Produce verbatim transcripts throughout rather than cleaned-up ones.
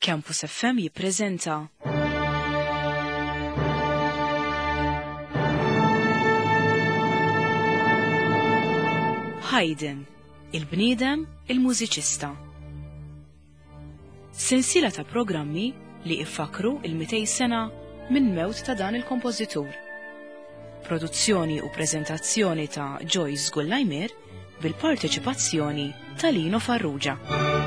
Campus F M jippreżenta Haydn, il-bniedem, il-mużiċista. Sensiela ta' programmi li iffakru il-mitej sena minn mewt ta' dan il-kompożitur. Produzzjoni u preżentazzjoni ta' Joyce Gullajmer bil-parteċipazzjoni ta' Lino Farrugia.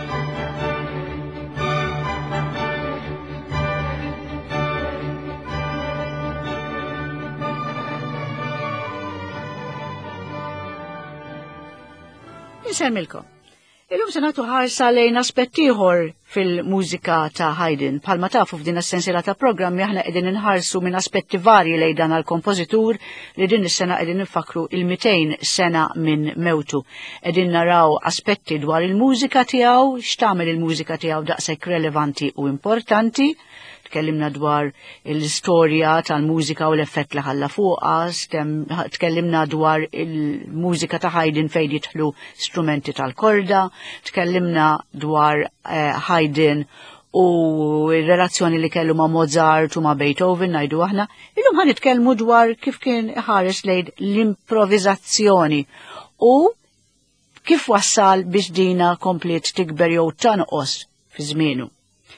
Nsemilkom. Illum se nagħtu ħarsa lejn aspett ieħor fil-mużika ta' Haydn. Bħalma tafu f'din is-sensiela ta' programmi aħna qegħdin inħarsu minn aspetti varji lejn dan għall-kompożitur li din is-sena qegħdin nifakru il-mitejn sena minn mewtu. Qegħdin naraw aspetti dwar il-mużika tiegħu, x'tagħmel il-mużika tiegħu daqshekk relevanti u importanti. Tkellimna dwar l-istorja tal-mużika u l-effett li ħalla fuqha, tkellimna dwar il-mużika ta' Haydn fejn jidħlu strumenti tal-korda, tkellimna dwar uh, Haydn u r-relazzjoni li kellu ma' Mozart u ma' Beethoven ngħidu aħna. Illum ħan nitkellmu dwar kif kien ħares lejn l-improvvizazzjoni u kif wassal biex dina komplet tikber jew tanqos fi żmienu.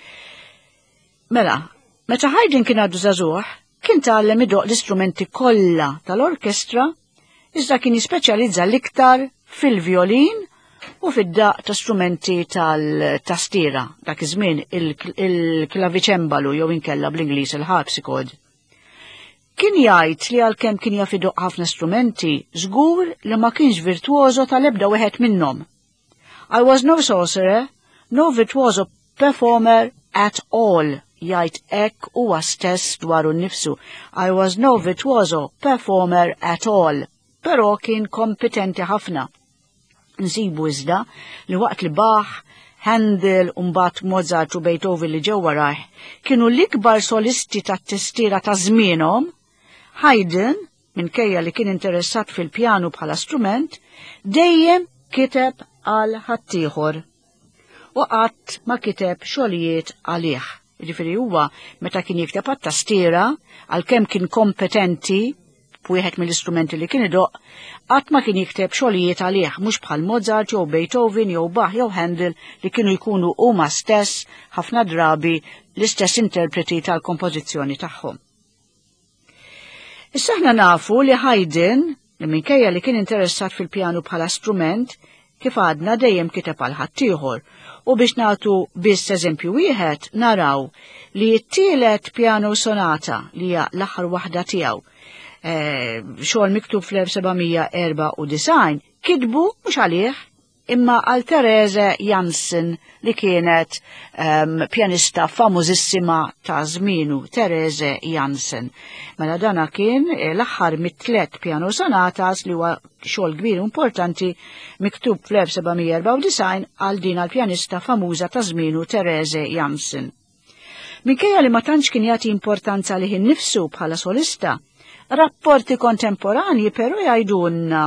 Mela, meta Haydn kien għadu żagħżugħ, kien tgħallem idoq l-istrumenti kollha tal-orkestra, iżda kien jispeċjalizza l-iktar fil-violin u fid-daq ta' strumenti tal-tastiera, dak iż-żmien il-klaviċembalu jew inkella bl-Ingliż il-harpsichord. Kien jgħid li għalkemm kien jaf idoq ħafna strumenti, żgur li ma kienx virtuoso tal-ebda wieħed minnhom. I was no sorcerer, no virtuoso performer at all. Jgħid hekk huwa stess dwaru nnifsu. I was no virtuoso performer at all, però kien kompetenti ħafna. Nsibu iżda li waqt li Bach, Handel u mbagħad Mozart u Beethoven li ġew warah kienu l-ikbar solisti tat-tastiera ta' żmienhom, Haydn, minkejja li kien interessat fil-pjanu bħala strument, dejjem kiteb għal ħaddieħor u qatt ma kiteb xogħlijiet għalih. Ġifieri huwa meta kien jikteb għat-tastiera għalkemm kien kompetenti b'wieħed mill-istrumenti li kien idoq, qatt ma kien jikteb xogħlijiet għalih mhux bħal Mozart jew Beethoven jew Bach jew Handel li kienu jkunu huma stess ħafna drabi l-istess interpreti tal-kompożizzjoni tagħhom. Issa aħna nafu li Haydn li minkejja li kien interessat fil-pjanu bħala strument kif għadna dejjem kiteb għal ħaddieħor. U biex nagħtu biss eżempju wieħed naraw li t-tielet piano sonata li hija l-aħħar waħda tiegħu e, xogħol miktub fl-elf sebgħimija erba' u disgħin kitbu mhux għalih imma għal Therese Jansen li kienet um, pjanista famużissima ta' żmienu, Therese Jansen. Mela dana kien l-aħħar mit-tlet piano sonatas li huwa xogħol kbir importanti miktub fl-elf sebgħimija erba' u disgħin għal din għall-pjanista famuża ta' żmienu Therese Jansen. Minkejja li ma tantx kien jagħti importanza lih innifsu bħala solista, rapporti kontemporanji però jgħidulna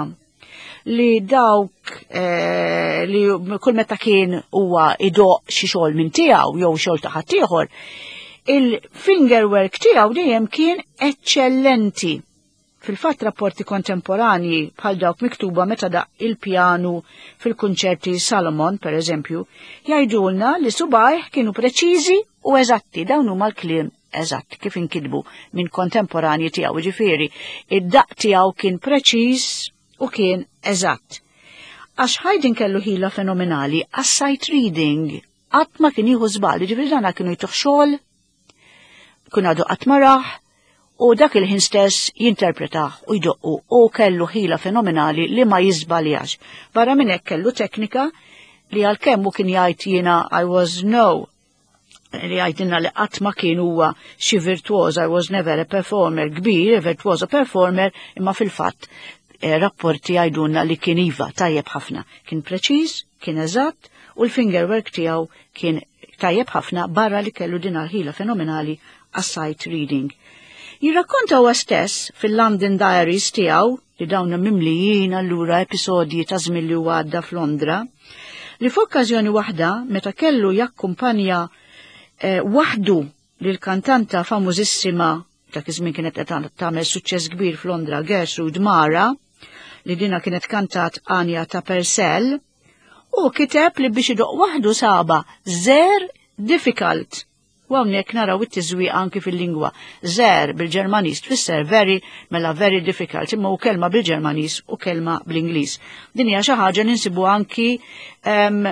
li dawk eh, li kull meta kien huwa idoq xi xogħol minn tiegħu jew xogħol ta' ħaddieħor, il-fingerwork tiegħu dejjem kien eċċellenti. Fil-fatt rapporti kontemporanji bħal dawk miktuba meta daq il-pjanu fil-kunċerti Salomon, per eżempju, jgħidulna li subajh kienu preċiżi u eżatti, dawn huma l-kliem eżatt kif inkitbu minn kontemporanji tiegħu, ġifieri id-daq tiegħu kien preċiż u kien eżatt. Għax Haydn kellu ħila fenomenali għas-sight reading, qatt ma kien jieħu żball, ġifieri dana kienu jtuħ xogħol, kien għadu qatt maraħ, u dak il-ħin stess jinterpretaħ u jdoqqu u kellu ħila fenomenali li ma jiżbaljax. Barra minn hekk kellu teknika li għalkemm kien jgħid jiena I was no li għajdinna li qatt ma kien huwa xi virtuoso, I was never a performer kbir, virtuoso performer, imma fil-fatt rapporti għajdunna li kien iva tajjeb ħafna. Kien preċiż, kien eżatt u l-fingerwork tiegħu kien tajjeb ħafna barra li kellu din ħila fenomenali għas-sight reading. Jirrakkonta huwa stess fil-London Diaries tiegħu li dawna mimlijin allura episodji ta' żmien li għadda f'Londra li f'okkażjoni waħda meta kellu jakkumpanja waħdu li l-kantanta famużissima dak iż-żmien kienet qed tagħmel suċċess kbir f'Londra, Gertrude Mara, li dina kienet kantat Anja ta' Purcell, u kiteb li biex idoq waħdu saba Zer difficult. U hawnhekk naraw it-tiżwieq anki fil-lingwa. Zer bil-Ġermaniż tfisser very mela very difficult, imma u kelma bil-Ġermaniż u kelma bl-Ingliż. Din hija xi ħaġa ninsibu anki um,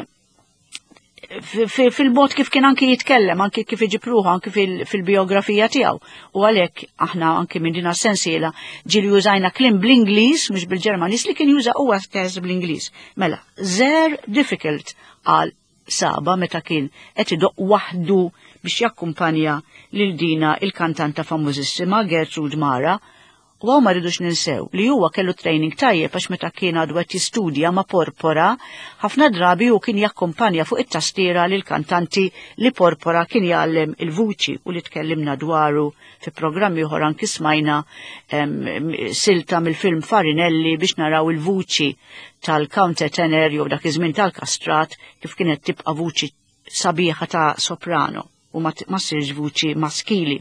fil-mod kif kien anki jitkellem, anki kif iġipruħu, anki fil-biografija tiegħu. U għalhekk aħna anki minn din sensiela ġieli użajna kliem bl-Ingliż mhux bil-Ġermaniż li kien juża huwa stess bl-Ingliż. Mela, Zer difficult għal saba meta kien qed idoq waħdu biex jakkumpanja lil dina il-kantanta famużissima Gertrude Mara, u għaw ma rridux ninsew li huwa kellu training tajjeb għax meta kien għadu qed jistudja ma' Porpora, ħafna drabi u kien jakkumpanja fuq it-tastiera lil kantanti li Porpora kien jgħallem il-vuċi u li tkellimna dwaru fi programmi oħra anki smajna silta mill-film Farinelli biex naraw il-vuċi tal-countertenor jew dak iż-żmien tal-kastrat kif kienet tibqa' vuċi sabiħa ta' soprano u ma ssirx vuċi maskili.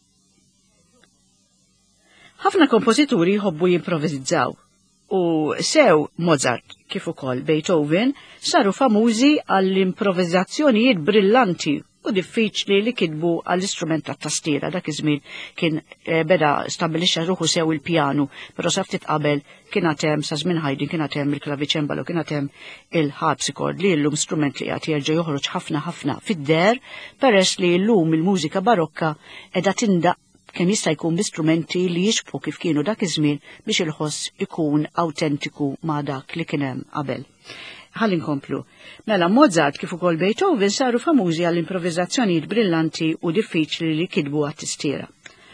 Ħafna kompożituri jħobbu jimprovizzaw u sew Mozart kif ukoll Beethoven saru famużi għall-improvizzazzjonijiet brillanti u diffiċli li kitbu għall-istrument tat-tastiera. Dak iż-żmien kien eh, beda stabbilixxa ruħu sew il-pjanu, però sa ftit qabel kien hemm sa żmien Haydn kien hemm il-klaviċembalo, kien hemm il-harpsichord li llum strument li qed jerġa' joħroġ ħafna ħafna fid-der peress li llum il-mużika barokka qiegħda tindaq kemm jista' jkun b'istrumenti li jixbħu kif kienu dak iż-żmien biex il-ħoss ikun awtentiku ma' dak li kien hemm qabel. Ħalli nkomplu. Mela Mozart kif ukoll Beethoven saru famużi għall-improvizzazzjonijiet brillanti u diffiċli li kitbu għat-tastiera.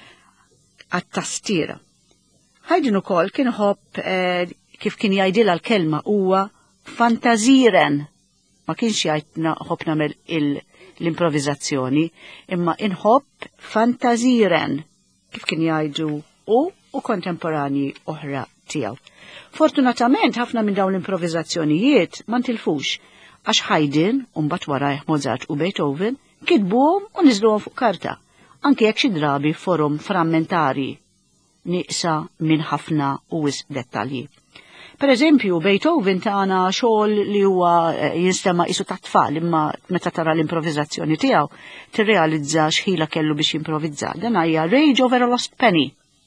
Għat-tastiera. Haydn ukoll kien ħobb eh, kif kien jgħidilha l-kelma huwa fantazieren. Ma kienx jgħidna ħobb nagħmel l-improvizzazzjoni, imma inħobb fantazieren kif kien jgħidu u u kontemporani oħra tiegħu. Fortunatament ħafna minn dawn l-improvizzazzjonijiet ma ntilfux għax Haydn u mbagħad warajh Mozart u Beethoven kitbuhom u niżluhom fuq karta, anke jekk xi drabi forum frammentari nieqsa minn ħafna u wisq dettalji. Per eżempju, Beethoven tagħna xogħol li huwa jinstema' qisu ta' tfal, imma meta tara l-improvizzazzjoni tiegħu tirrealizza x'ħila kellu biex jimprovizza. Dan hija Rage Over a Lost Penny.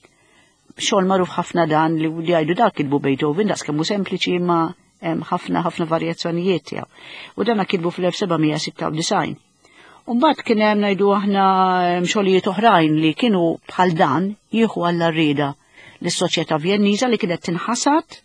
Xogħol magħruf ħafna dan li jgħidu dak kitbu Beethoven, daqs kemm hu sempliċi imma hemm ħafna ħafna varjazzjonijiet tiegħu. U dan kitbu fl-elf sebgħamija sitta u disgħin. U mbagħad kien hemm ngħidu aħna xogħlijiet oħrajn li kienu bħal dan jieħu alla rrieda lis-soċjetà Vjenniża li kienet tinħasad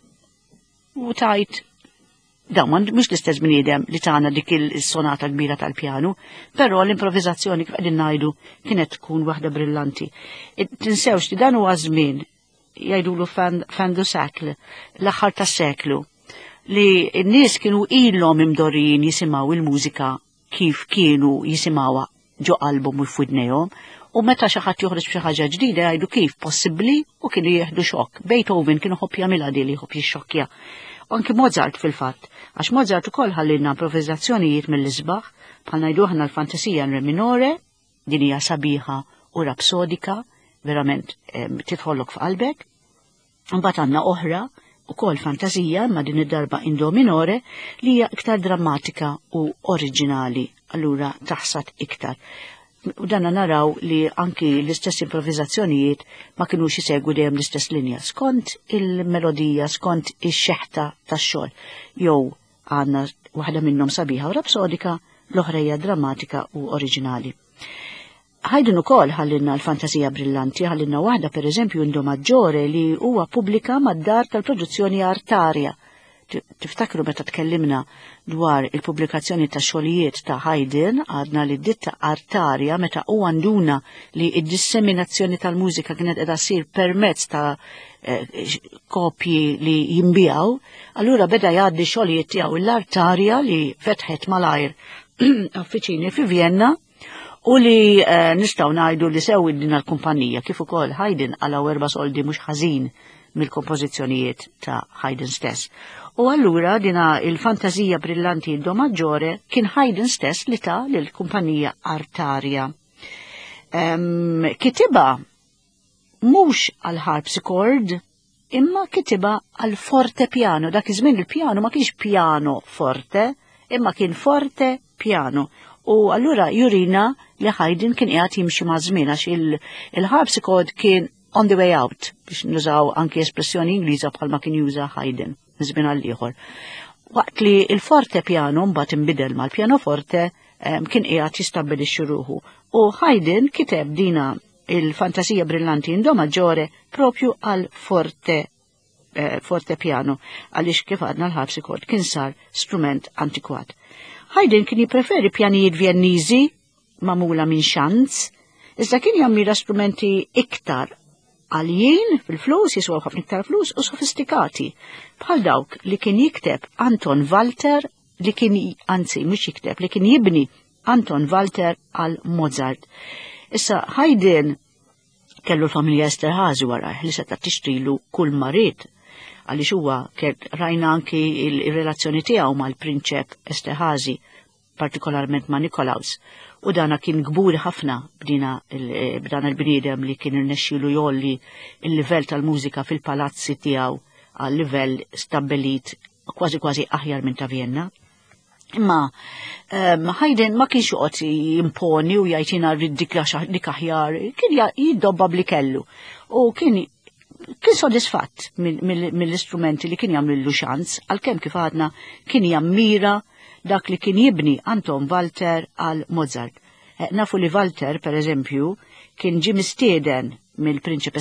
u tajt dawn mhux l-istess bniedem li tagħna dik is-sonata kbira tal-pjanu, però l-improvizzazzjoni kif qegħdin ngħidu kienet tkun waħda brillanti. Tinsewx li dan huwa żmien jgħidulu fin du sekl, l-aħħar tas-seklu, li n-nies kienu ilhom imdorrijin jisimgħu il-mużika kif kienu jisimgħuha ġo album u f'widnejhom, u meta xi ħadd joħroġ b'xi ħaġa ġdida jgħidu kif possibbli u kienu jieħdu xokk. Beethoven kienu ħobb jagħmilha di li ħobb jixxokkja. U anki Mozart fil-fatt, għax Mozart ukoll ħallilna improvvizzazzjonijiet mill-isbaħ bħal ngħidu aħna l-fantasija in re minore, din hija sabiħa u rapsodika, verament tidħollok f'qalbek. Mbagħad għandna oħra ukoll fantasija ma din id-darba in do minore li hija iktar drammatika u oriġinali, allura taħsad iktar. U danna naraw li anki l-istess improvvizzazzjonijiet ma kienux jisegwu dejjem l-istess linja skont il-melodija, skont ix-xeħta tax-xogħol. Jew għandna waħda minnhom sabiħa u rapsodika, l-oħra hija drammatika u oriġinali. Haydn ukoll ħallilna l-fantasija brillanti, ħallilna waħda pereżempju in do maġġore li huwa pubblika mad-dar tal-produzzjoni Artaria. Tiftakru meta tkellimna dwar il-pubblikazzjoni ta' xogħlijiet ta' Haydn, għadna li ditta Artaria meta u għanduna li id-disseminazzjoni tal-mużika kienet qiegħda ssir permezz ta' eh, kopji li jinbijaw, allura beda jgħaddi xogħlijiet tiegħu l-Artaria li fetħet malajr uffiċini fi Vienna u li eh, nistgħu ngħidu li sew din l-kumpanija kif ukoll Haydn għalaw erba' soldi mhux ħażin mill-kompożizzjonijiet ta' Haydn stess. U allura dina il-fantazija brillanti do Maggiore kien Haydn stess li ta' lill-kumpanija Artaria. Um, kitiba mhux għal harpsichord imma kitiba għal forte piano. Dak iż-żmien il-piano ma kienx piano forte, imma kien forte piano. U allura jurina li Haydn kien qiegħed jimxi ma' żmien għax il-harpsichord kien on the way out biex nużaw anki espressjoni Ingliża bħalma kien juża Haydn żmien għal ieħor. Waqt li il-forte piano mbagħad inbidel mal-pianoforte um, kien qiegħed jistabbilixxi ruħu. U Haydn kiteb dina il-fantasija brillanti in do Maggiore propju għal forte eh, forte piano għaliex kif għadna l-harpsichord kien sar strument antikwat. Haydn kien jippreferi pjanijiet Vjenniżi magħmula minn xanz, iżda kien jammira strumenti iktar għaljien fil-flus, jiswaw ħafna iktar flus u sofistikati, bħal dawk li kien jikteb Anton Walter, li kien anzi mhux jikteb, li kien jibni Anton Walter għal Mozart. Issa Haydn kellu l-familja Esterházy warah li seta' tixtrilu kull marit għaliex huwa rajna anki il-relazzjoni tiegħu mal-prinċep Esterházy, partikolarment ma' Nikolaus. U dana kien gburi ħafna b'dina b'dan il-bniedem li kien irnexxielu jolli il-livell tal-mużika fil-palazzi tiegħu għal livell stabbilit kważi kważi aħjar minn ta' Vienna. Imma um, Haydn ma kienx joqgħod jimponi u jgħidina dik dik aħjar, kien jiddobba bli kellu. U kien kien sodisfatt mill-istrumenti li kien jagħmlu xanz, għalkemm kif għadna kien jammira dak li kien jibni Anton Walter għal Mozart. Nafu li Walter, per eżempju, kien ġi mistieden mill-prinċep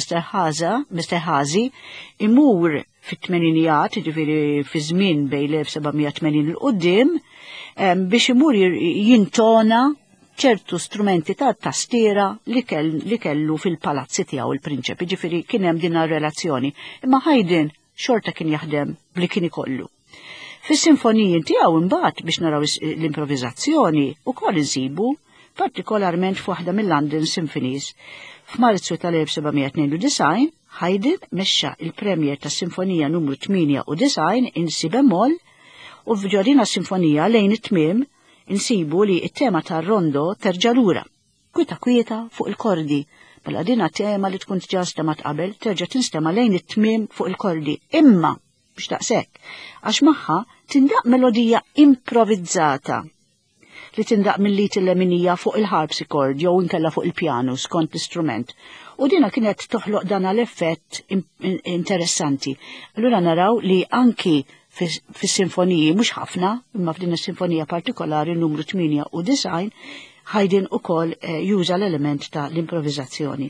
Esterházy imur fit-tmeninijat, ġifieri fi żmien bejn l-sebgħimija tmenin il-qudiem, biex imur jintona ċertu strumenti ta' tastiera li kellu fil-palazzi tiegħu il-prinċep, ġifieri kien hemm din relazzjoni. Imma Haydn xorta kien jaħdem bli kien ikollu. Fis-sinfoniji tiegħu imbagħad biex naraw l-improvviżazzjoni ukoll insibu partikolarment f'waħda mill-London Symphonies. F'Marzu tal-sebgħimija tnejn u design, Haydn mexxa il-premjer tas-Sinfonija numru tminja u design in si bemoll u f'ġorina s-sinfonija lejn it-tmiem insibu li t-tema tar-rondo terġa' lura. Kwieta kwieta fuq il-kordi, mela dina tema li tkun ġa stemat qabel terġa' tinstema lejn it-tmiem fuq il-kordi. Imma biex taqsek, għax magħha tindaq melodija improvvizzata li tindaq mill-lit il-leminija fuq il-harpsichord jew inkella fuq il-pjano skont l-istrument. U dina kienet toħloq dan l-effett interessanti. Allura naraw li anki fis-sinfoniji mhux ħafna, imma f'din is-sinfonija partikolari numru tminja u design, Haydn ukoll eh, juża l-element ta' l-improvviżazzjoni.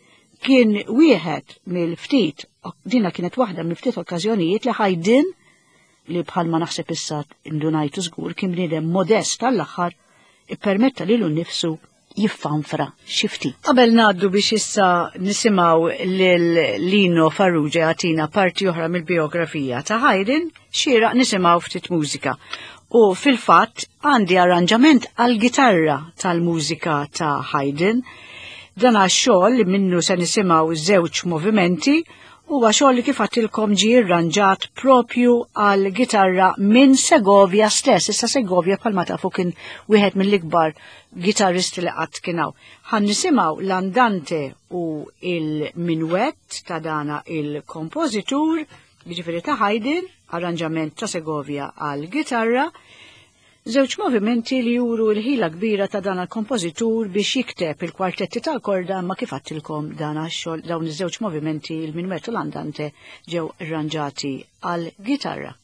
Kien wieħed mill-ftit, dina kienet waħda mill-ftit okkażjonijiet li Haydn li bħalma naħseb issa indunajtu żgur kien bniedem modest tal-aħħar ippermetta lilu nnifsu jiffanfra xi ftit. Qabel ngħaddu biex issa nisimgħu lil Lino Farrugia għatina parti oħra mill-biografija ta' Haydn, xieraq nisimgħu ftit mużika. U fil-fatt għandi arranġament għall-gitarra tal-mużika ta' Haydn. Dan għax-xogħol li minnu se nisimgħu żewġ movimenti huwa xogħol li kif għattilkom ġie irranġat propju għal gitarra minn Segovia stess. Issa Segovia bħalma tafu kien wieħed mill-ikbar gitarristi li qatt kien hawn. Ħan nisimgħu l-andante u il-minuett ta' dana il-kompożitur, jiġifieri ta' Haydn, arranġament ta' Segovia għal gitarra, żewġ movimenti li juru l-ħila kbira ta' dan il-kompożitur biex jikteb il-kwartetti tal-korda ma kif għattilkom dan għax-xogħol dawn iż-żewġ movimenti il-minuett u l-andante ġew irranġati għal gitarra.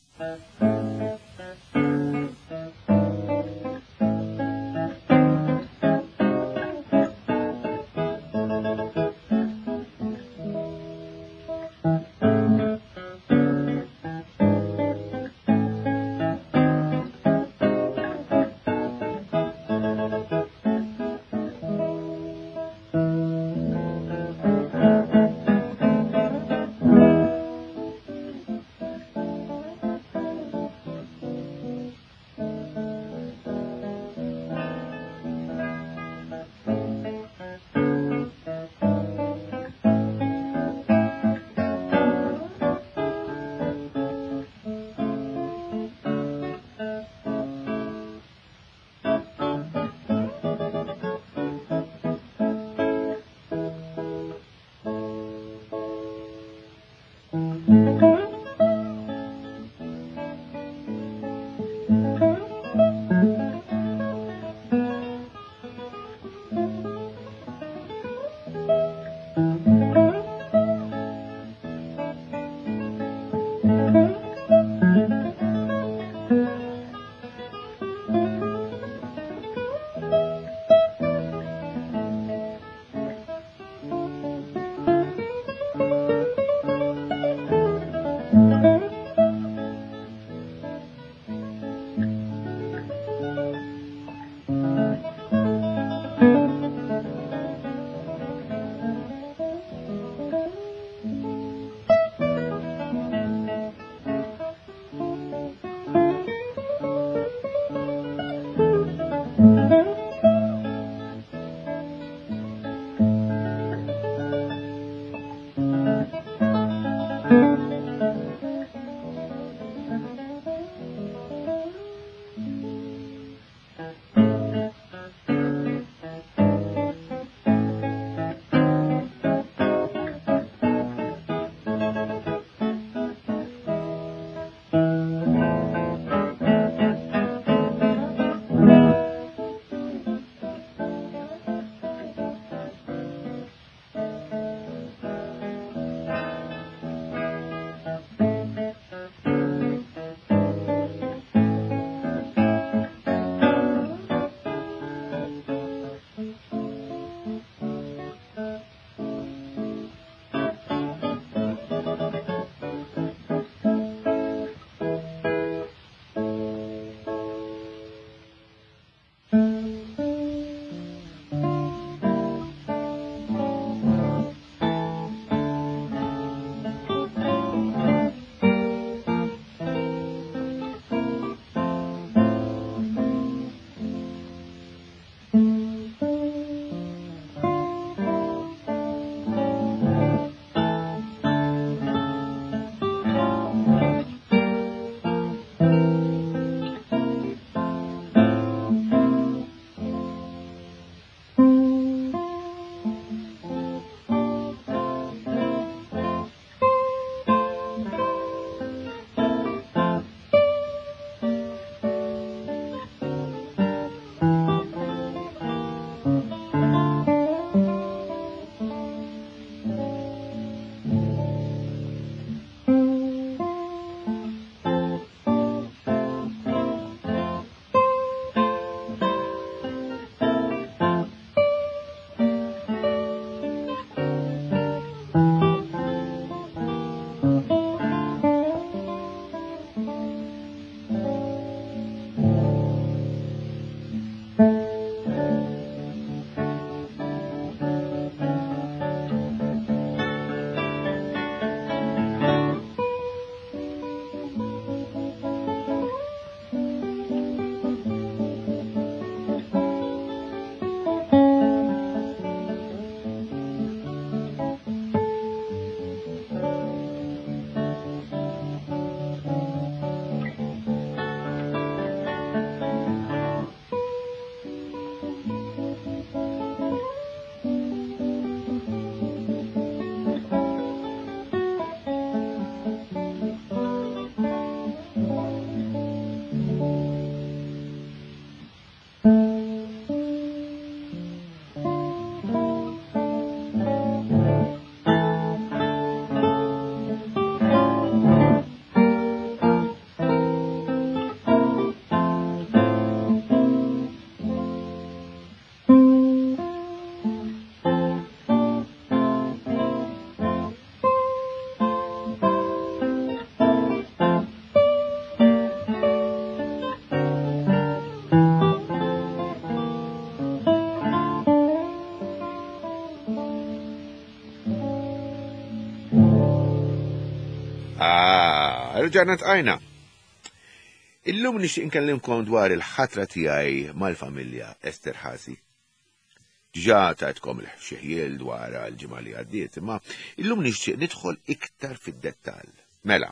rġa'na tqajna. Illum nixtieq inkellimkom dwar il-ħatra tiegħi mal-familja Esterħazy. Diġà tajtkom il-ħxejjiel dwar l-ġimgħa li għaddiet, imma illum nixtieq nidħol iktar fid-dettall. Mela.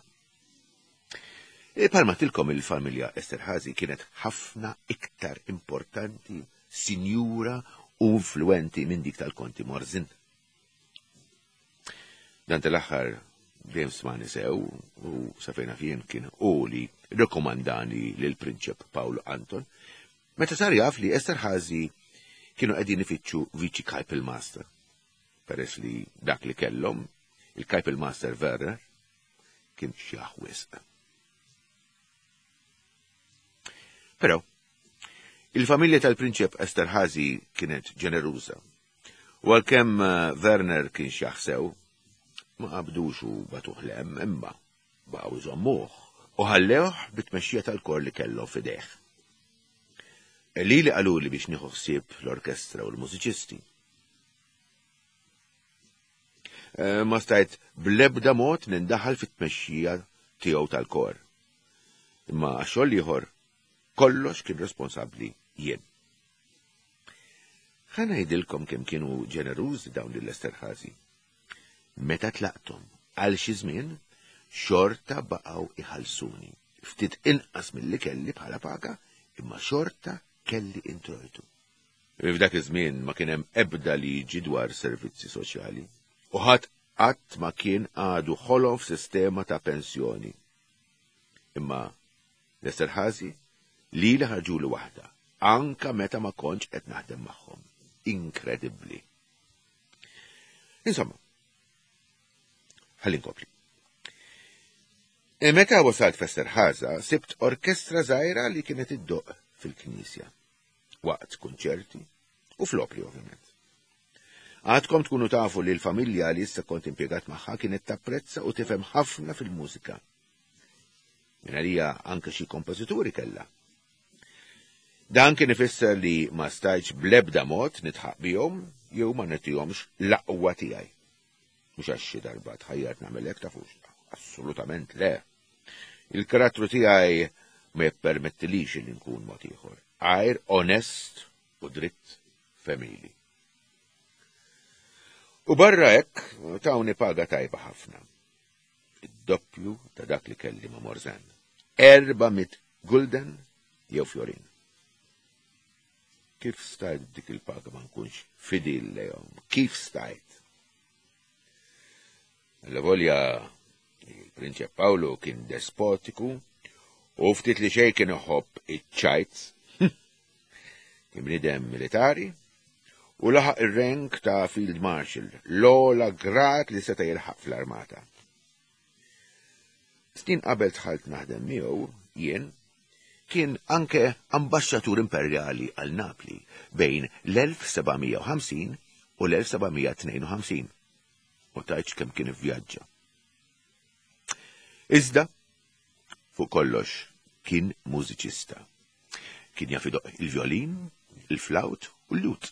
Palma tilkom il-familja Esterħazy kienet ħafna iktar importanti, sinjura u influenti minn dik tal-Konti Morzin. Dan tal-aħħar dejjem smani sew u safejna fien kien u li rekomandani lill-Prinċep Paolo Anton meta sar jaf li Esterħazy kienu qegħdin ifittxu viċi Kapellmeister. Peress li dak li kellhom il-Kapellmeister Werner kien xjaħ wisq. Però il-familja tal-Prinċep Esterħazy kienet ġeneruża u għalkemm Werner kien xjaħ sew ma qabdux u batuħlem imma baqgħu jżommuh u ħallewh bit-tmexxija tal-kor li kellhom f'idejh. Li li qaluli biex nieħu ħsieb l-orkestra u l-mużiċisti. Ma stajt bl-ebda mod nindaħal fit-tmexxija tiegħu tal-kor. Imma għax-xogħol ieħor kollox kien responsabbli jien. Ħa ngħidilkom kemm kienu ġenerużi dawn l-Esterħazy. Meta tlaqtom għal xi żmien xorta baqgħu iħallsuni. Ftit inqas milli kelli bħala paga, imma xorta kelli introjtu. F'dak iż-żmien ma kien hemm ebda liġi dwar servizzi soċjali u ħadd qatt ma kien għadu ħolhom f'sistema ta' pensjoni. Imma l-Esterħazy li li ħarġulu waħda, anka meta ma kontx qed naħdem magħhom. Inkredibbli. Insomma, ħalli nkopli. Meta wasalt f'Esterħazy sibt orkestra żgħira li kienet iddoq fil-Knisja, waqt kunċerti u fl-opri ovvjament. Għadkom tkunu tafu li l-familja li issa kont impjegat magħha kienet tapprezza u tifhem ħafna fil-mużika. Minn għalija anke xi kompożituri kellha. Dan kien ifisser li ma stajtx bl-ebda mod nitħaq bihom jew ma nagħtihomx l-aqwa tiegħi. Mhux għax xi darba tħajjart nagħmel hekk tafux. Assolutament le. Il-karattru tiegħi ma jippermettilix li nkun mod ieħor. Għajr onest u dritt femili. U barra hekk tawni paga tajba ħafna. Id-doppju ta' dak li kelli ma' Morzan. Erba' mit gulden jew florin. Kif stajt dik il-paga ma nkunx fidil lejhom? Kif stajt? L-volja il-Prinċep Paolo kien despotiku u ftit li xejn kien iħobb iċ-ċajt. Kien bniedem militari u laħaq ir-rank ta' Field Marshal, l-ogħla grad li seta' jilħaq fl-armata. Snin qabel tħalt naħdem miegħu jien kien anke ambaxxatur imperjali għal Napli bejn l-elf sebgħamija u ħamsin u l-elf sebgħamija tnejn u ħamsin. U tajtx kemm kien ivvjaġġa. Iżda, fuq kollox, kien mużiċista. Kien jaf idoq il-violin, il-flawt u l-lut.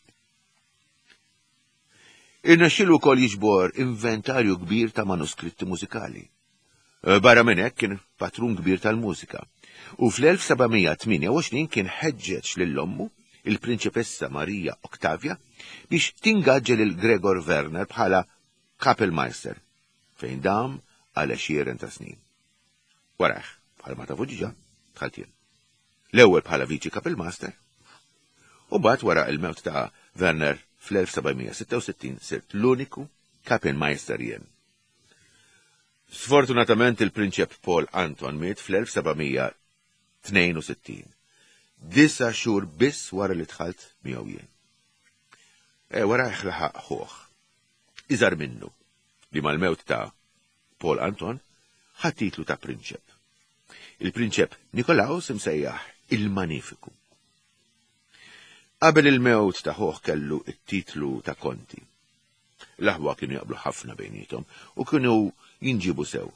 Irnexxielu wkoll jiġbor inventarju kbir ta' manuskritti mużikali. Barra minn hekk kien patrun kbir tal-mużika. U fl-elf sebgħamija tminja u għoxrin kien ħeġġeġ lill-ommu, il-Prinċepessa Marija Oktavja, biex tingaġġel lil Gregor Werner bħala Kapellmeister, fejn dam għal għexieren ta' snin. Waraħ, bħalma tafu ġiġa, dħalt jien. L-ewwel bħala viċi Kapellmeister, u mbagħad wara il-mewt ta' Werner fl-elf sebgħamija sitta u sittin sirt l-uniku Kapellmeister jien. Sfortunatament il-Prinċep Paul Anton miet fl-elf sebgħamija tnejn u sittin. Disa xhur biss wara li dħalt miegħu jien. E wara ħlaħaq ħuħ. Iżar minnu li mal-mewt ta' Paul Anton ħadd titlu ta' prinċep. Il-Prinċep Nikolaus imsejjaħ il-Magnifiku. Qabel il-mewt ta' ħoħ kellu it-titlu ta' Konti. L-aħwa kienu jaqblu ħafna bejnietom u kienu jinġibu sew.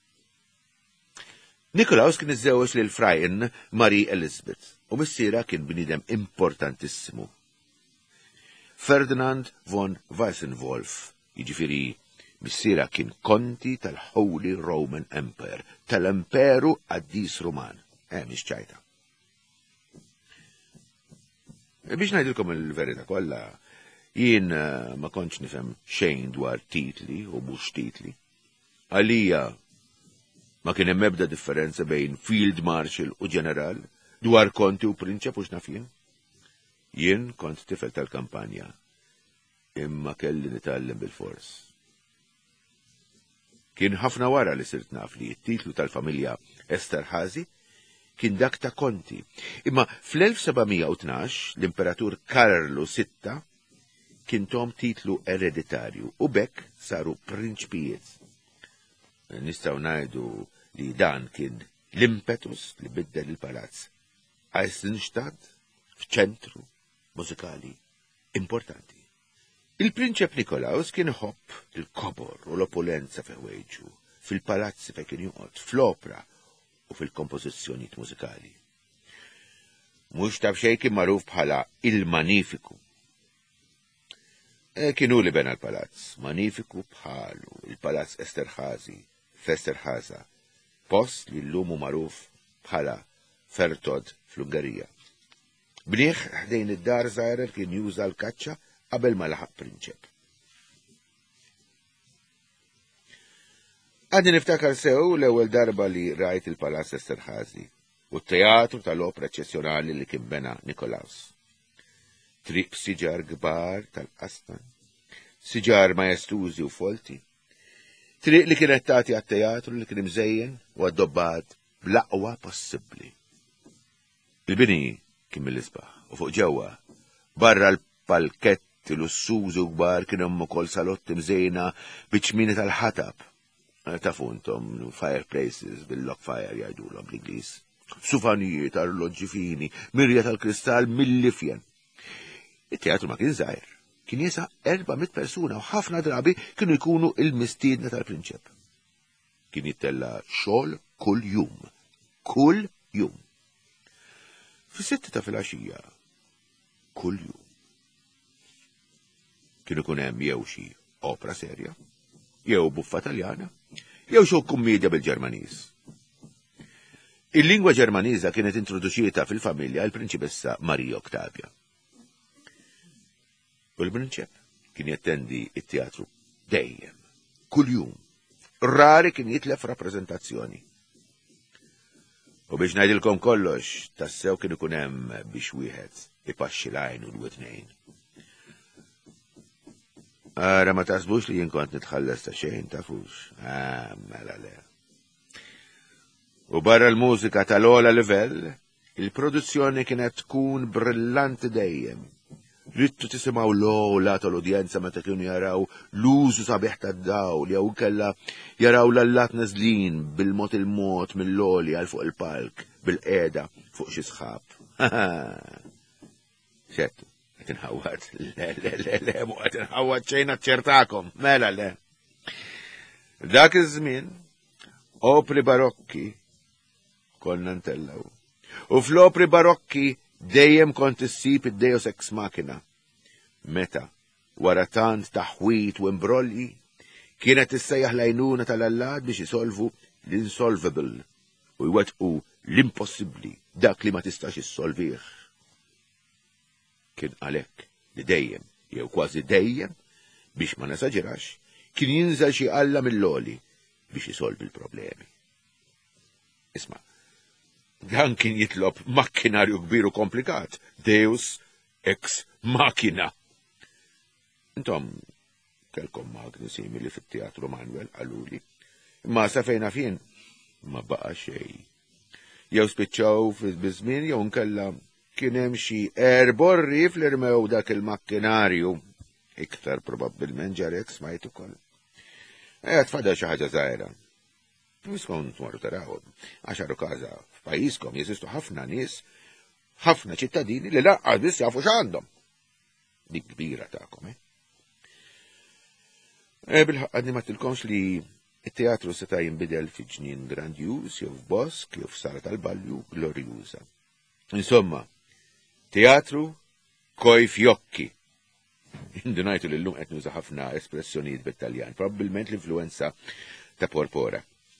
Nikolaus kien iżżewweġ lil Frajn Marie Elizabeth u missiera kien bniedem importantissimu. Ferdinand von Weissenwolf, jiġifieri Missiera kien konti tal-Holy Roman Empire, tal-Imperu Addis Ruman. Eh, mhix ċajta. Biex ngħidilkom il-verità kollha, jien ma kontx nifhem xejn dwar titli u mhux titli. Għalija ma kien hemm ebda differenza bejn Field Marshal u Ġeneral, dwar konti u prinċep u x'nafien. Jien kont tifel tal-kampanja, imma kelli nitgħallem bil-fors. Kien ħafna wara li sirt naf li t-titlu tal-familja Esterħazy kien dak ta' konti, imma fl-elf sebgħmija u tnax l-Imperatur Karlu Sitta kien tom titlu ereditarju u bekk saru prinċpijiet. Nistgħu ngħidu li dan kien l-impetus li biddel il-palazz. Eisenstadt f'ċentru mużikali importanti. Il-Prinċep Nikolaus kien ħobb il-kobor u l-opulenza feħwejġu, fil-palazzi fe kien joqgħod, fl-opra u fil-kompożizzjonijiet mużikali. Mhux taf xejn kien magħruf bħala il-Magnifiku. E, kienu li bena l-palazz, Magnifiku bħalu, il-palazz Esterħazy, f'Esterħaza, post li l-lumu magħruf bħala Fertod fl-Ungerija. Bnieħ ħdejn id-dar żgħira kien juża l-kaċċa qabel ma laħaq prinċep. Għandi niftakar sew l-ewwel darba li rajt il-Palazz Esterħazy u t-teatru tal-opera eċċezzjonali li kien bena Nikolaus. Triq siġar kbar tal-qastan, siġar majestużi u folti, triq li kienet tagħti għat-teatru li kien imżejjen u addobbat bl-aqwa possibbli. Il-bini kien mill-isbaħ u fuq ġewwa barra l-palketti lussużi kbar kien hemm ukoll salotti mżejna biċmini tal-ħatab. Tafuntom fireplaces bil-lock fire jgħidulhom bl-Ingliż. Sufanijiet, arloġġi fini, mirja tal-kristall mill-lifjen. Il-teatru ma kien żgħir, kien jesa' erba'miet persuna u ħafna drabi kienu jkunu il-mistiedna tal-prinċep. Kien jittella xogħol kull jum, kull jum. Fis-sitta ta' filgħaxija, kull jum. Kienu kun hemm jew xi opera serja, jew buffa Taljana, jew xi kummedja bil-Ġermaniż. Il-lingwa Ġermaniża kienet introduċieta fil-familja l-Prinċipessa Marija Oktavja. U l-prinċep kien jattendi it-teatru dejjem, kuljum. Rari kien jitlef rappreżentazzjoni. U biex ngħidilkom kollox, tassew kien ikun hemm biex wieħed ipaxxi l-għajn u l-widnejn. Ara ma tasbux li jien kont nitħalles ta' xejn tafux. Ah, mela le. U barra l-mużika tal-ola livell, il-produzzjoni kienet tkun brillanti dejjem. Rittu tisimgħu l-ola tal-udjenza meta kienu jaraw l-użu sabiħ tad-dawl jew kella jaraw l-allat nażlin bil-mod il-mod mill-oli għal fuq il-palk bil-qiegħda fuq xi sħab. Xettu. Tinħawad, le, le, le, le, muqa tinħawad ċejna ċertakom, mela le. Dak iż-żmien, opri barokki konna ntellaw. U fl-opri barokki dejjem kont issib id-Deus ex machina. Meta, wara tant taħwit u imbrolli, kienet issejjaħ l-għajnuna tal-Allad biex isolvu l-insolvable u jwettqu l-impossibbli dak li ma tistax issolvih. Kien għalhekk li dejjem, jew kważi dejjem, biex ma nesaġirax, kien jinżel xi alla mill-loli biex isolvi l-problemi. Isma', dan kien jitlob makkinarju kbir u komplikat, Deus ex machina. Intom kelkom magni simili fit-teatru Manuel għaluli, imma sa fejna fin ma baqa' xejn. Jew spiċċaw fi-żmien jew nkella kien hemm xi erborri fl-irmew dak il-makkinarju, iktar probabbilment ġarek smajt ukoll. Qed tfadal xi ħaġa żgħira. Miskom tmorru taraw, għaxaru każa f'pajjiżkom jeżistu ħafna nies, ħafna ċittadini li laqqas biss jafu x'għandhom. Dik kbira tagħkom, eh? E bil-ħaqqadni ma tilkomx li it-teatru seta' jinbidel fi ġnien grandjuż jew f'bosk jew f'sala tal-balju glorjuża. Insomma, teatru koj fjokki. Indunajtu li l-lum qed nuża ħafna espressjonijiet bit-Taljan, probabbilment l-influenza ta' Porpora.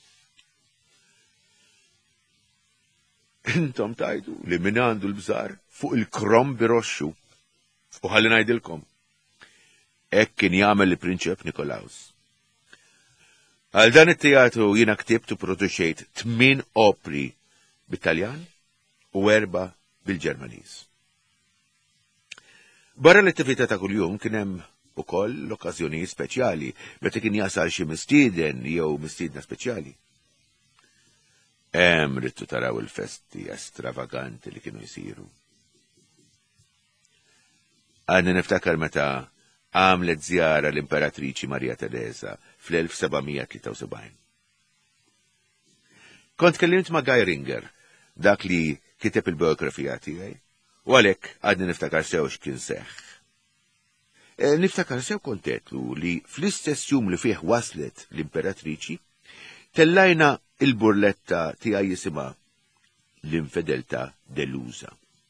Intom tajdu li min għandu l-bżar fuq il-krom biroxxu. U ħalli ngħidilkom. Hekk kien jagħmel il-Prinċep Nikolaus. Għal dan it-teatru jiena ktibt u produċejt tmien opri bit-Taljan u erba' bil-Ġermaniż. Barra l-attività ta' kuljum kien hemm ukoll l-okkażjoni speċjali meta kien jasal xi mistieden jew mistiedna speċjali. Hemm rittu taraw il-festi estravaganti li kienu jsiru. Għadni niftakar meta għamlet żjara l-Imperatriċi Marija Teresa fl-elf sebgħmija tlieta u sebgħin. Kont kellimt ma' Geiringer, dak li kiteb il-biografija tiegħi, u għalhekk għadni niftakar sew x'kien seħħ. E, niftakar sew kontetlu li fl-istess jum li fih waslet l-Imperatriċi, tellajna il-burletta tiegħi jisimha l-infedeltà delusa.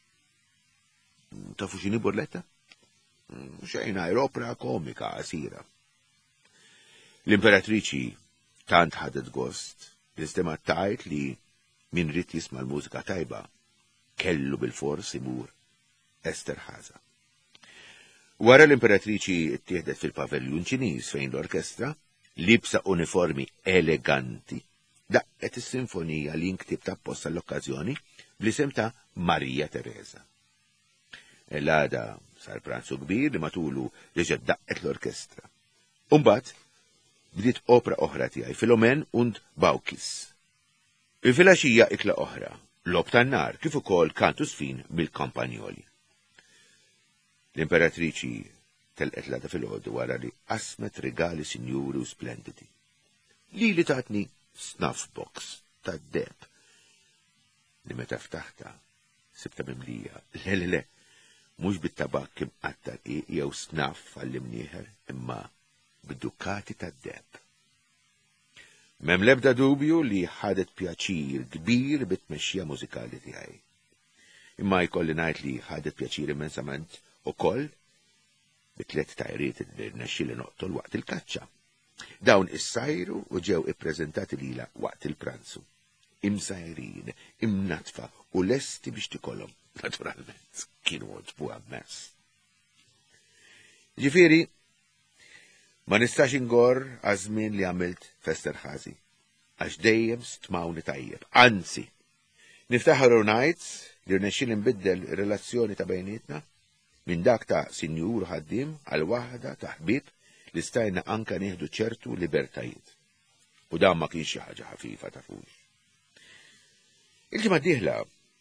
Tafu x'inhi burletta? Xejn opera komika qasira. L-Imperatriċi tant ħadet gost l-istema tajt li min rid jisma' l-mużika tajba kellu bil-fors imur Esterháza. Wara l-Imperatriċi ttieħdet fil-pavellun Ċiniż fejn l-orkestra, libsa uniformi eleganti, daqqet is-sinfonija li nktib tapposta l-okkażjoni bl-isem ta' Marija Teresa. L-għada sar pranzu kbir li matulu reġa' daqqet l-orkestra. Umbagħad bdiet opra oħra tiegħi, Filomen und Bawkis. Il-filgħaxija ikla oħra, Lob tan-nar, kif ukoll Kantus fin bil-Kampanjoli. L-Imperatriċi telqet lada fil-ħodu wara li qasmet regali sinjuri u splendidi. Li li tatni snuff box ta' deb li meta ftaħta sibta mimlija. Le, le, le, mhux bit-tabak kim qattar jew snuff għall-imnieħer imma bid-dukkati ta' deb. Mem lebda dubju li ħadet pjaċir kbir bit-tmexxija mużikali tiegħi. Imma jkolli ngħid li ħadet pjaċir immensament ukoll bit-tliet tajriet li rnexxieli noqtol waqt il-kaċċa. Dawn issajru u ġew ippreżentati lilha waqt il-pranzu. Imsajrin, imnatfa u lesti biex tikollhom. Naturalment, kienu għodbu għammess. Ġifieri, ma nistax ingor għażmien li għamilt f'Esterházy, għax dejjem stmawni tajjeb. Anzi, niftaħar u ngħid li rnexxieli nbiddel relazzjoni ta' bejnietna minn dak ta' sinjur ħaddim għal waħda ta' ħbieb li stajna anka nieħdu ċertu libertajiet. U dan ma kienx xi ħaġa ħafifa tafux. Il-ġimgħa d-dieħla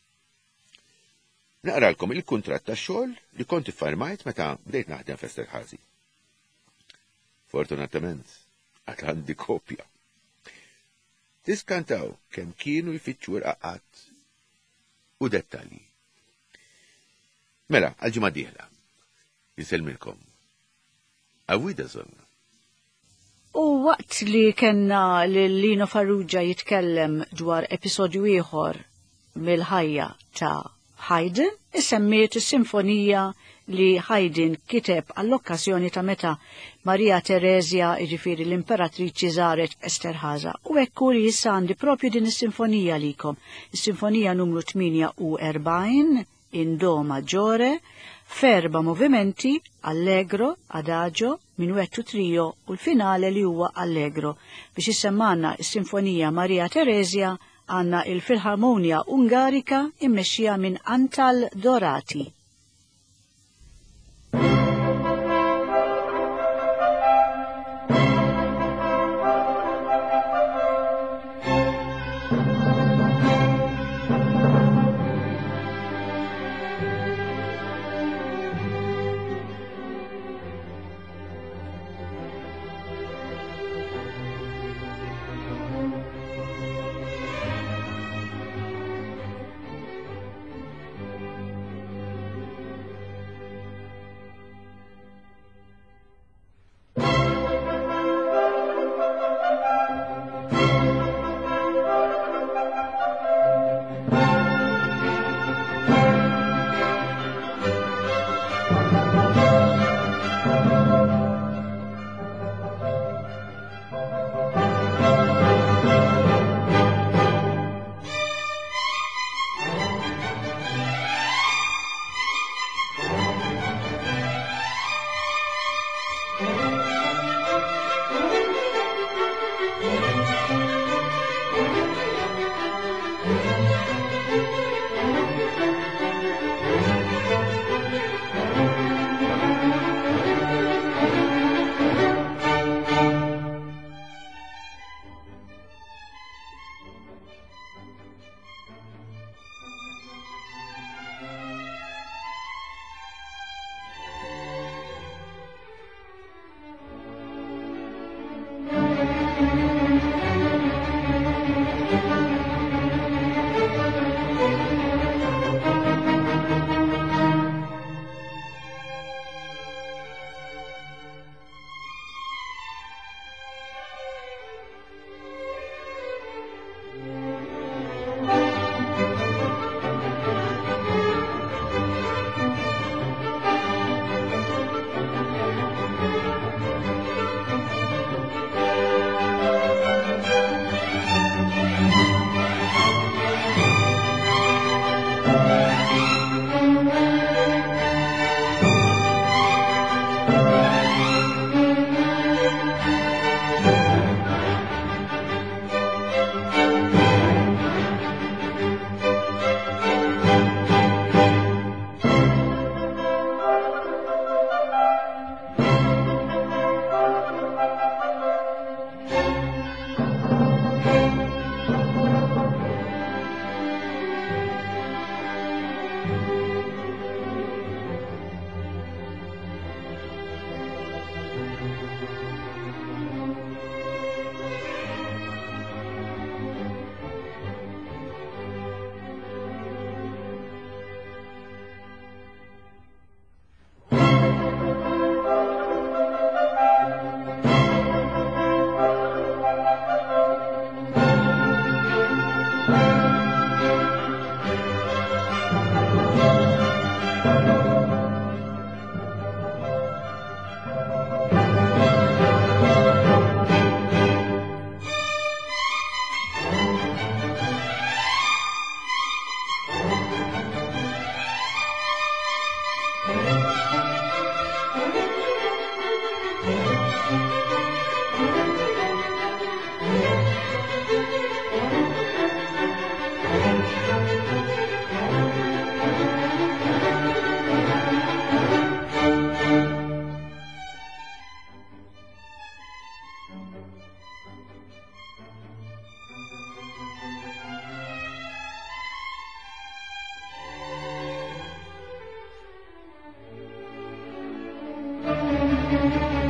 naqralkom il-kuntratt tax-xogħol li kont iffirmajt meta bdejt naħdem f'Esterházy. Fortunatament, għad għandi kopja. Tiskantaw kemm kienu jfittxu rqaqat u dettalji. Mela, għal-ġimgħa d-dieħla. Jinselmilkom. Għawida zonna. U waqt li kenna li Lino Farrugia jitkellem dwar episodju ieħor mill-ħajja ta' Haydn, issemmiet is-sinfonija li Haydn kiteb għall-okkażjoni ta' meta Marija Terezja, jiġifieri l-Imperatriċi żaret Esterháza. U hekk li issa għandi propju din is-sinfonija likom. Is-sinfonija numru tminja u erbgħin in do maġġore, f'erba' movimenti, allegro, adagio, minuetto trio u l-finale li huwa allegro. Biex issemmanna is-sinfonija Marija Terezja għanna il-Filharmonija Ungarika immexxija minn Antal Dorati. Thank you.